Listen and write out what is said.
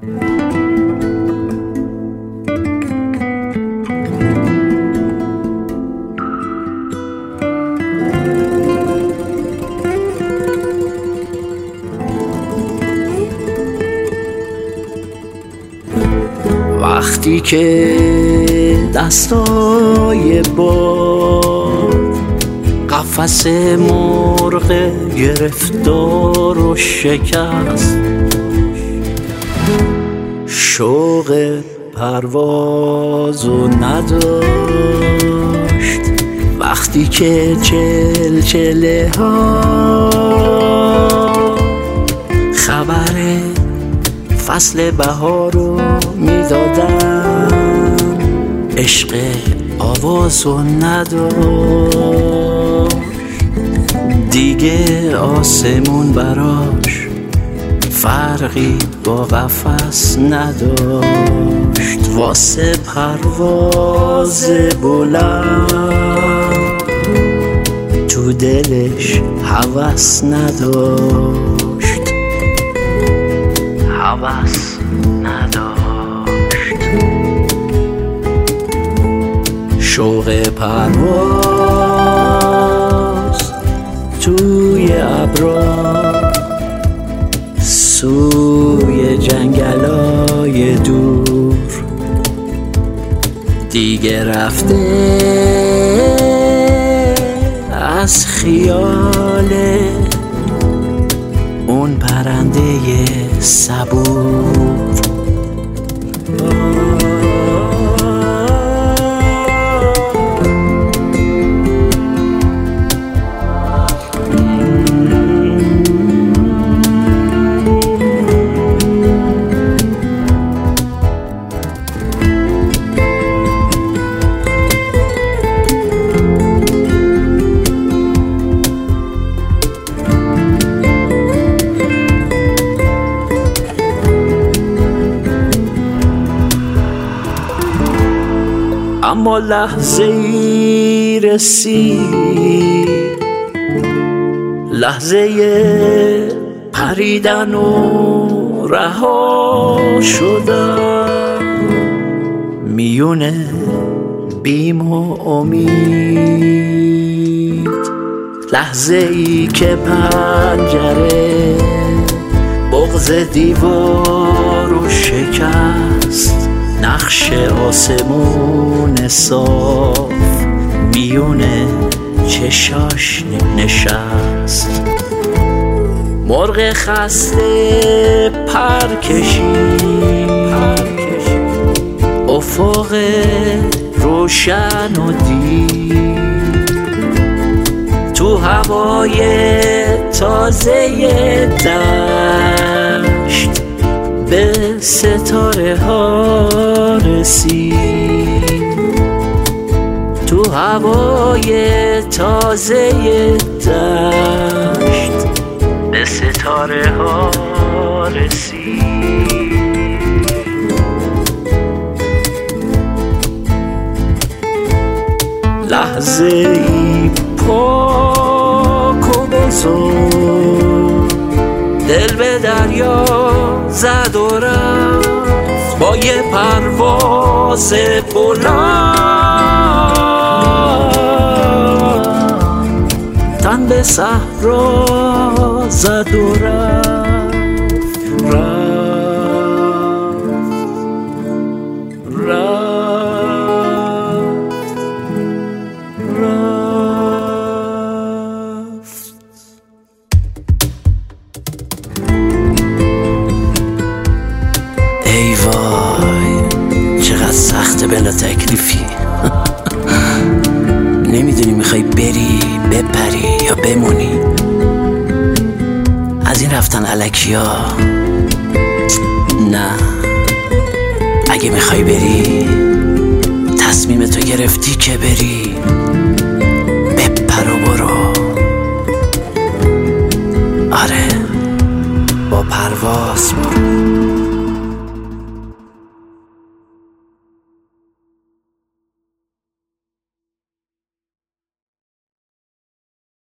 وقتی که دستای باد قفس مرغ گرفتار و شکست، شوق پروازو نداشت، وقتی که چلچله ها خبر فصل بهارو میدادن، عشق آوازو نداشت، دیگه آسمون براش فرقی با قفس نداشت، واسه پرواز بلند تو دلش هوس نداشت، هوس نداشت، شوق پرواز توی ابرا سوی جنگلای دور دیگه رفته از خیال اون پرنده صبور. اما لحظه ای رسید، لحظه پریدن و رها شدن میونه بیم و امید، لحظه ای که پنجره بغض دیوارو شکست، نقش آسمون صاف میونه چشاش نشست، مرغ خسته پر کشید، افق روشن و دید، تو هوای تازه دشت به ستاره ها رسید، تو هوای تازه دشت به ستاره ها رسید، لحظه ای پاک و بزرگ دل به دریا زد و رفت، با یه پرواز بلند تن به صحرا زد و رفت، ای وای چقدر سخته بلا تکلیفی نمیدونی میخوای بری بپری یا بمونی، از این رفتن الکی ها نه، اگه میخوای بری تصمیم تو گرفتی که بری، بپر و برو، آره با پرواز برو.